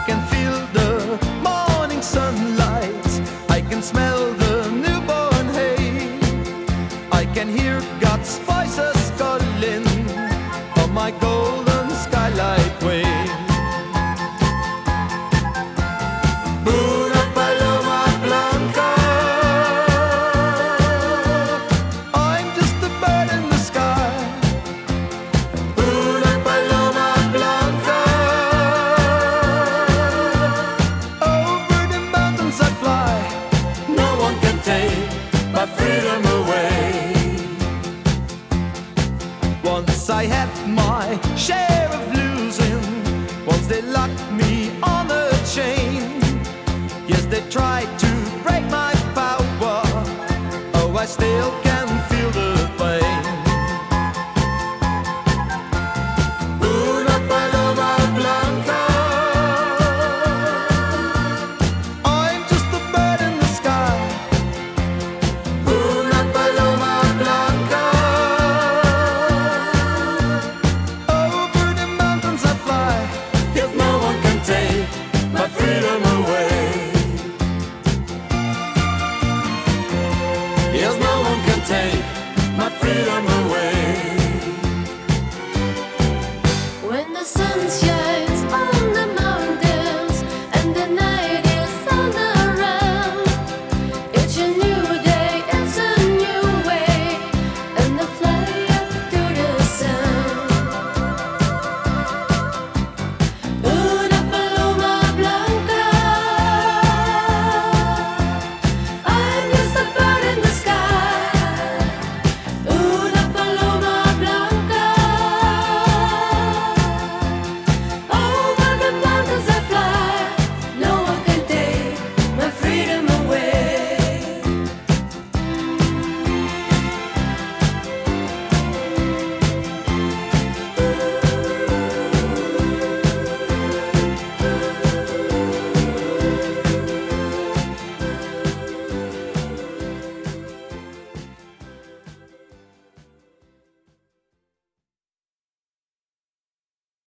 can feel the morning sunlight. I can smell the newborn hay. I can hear God's voices calling on my golden skylight way. Una paloma blanca, I'm just a bird in the sky. Una paloma blanca, over the mountains I fly. No one can take my freedom away. Once I had my share of losing. Once they locked me on a chain. Yes, they tried to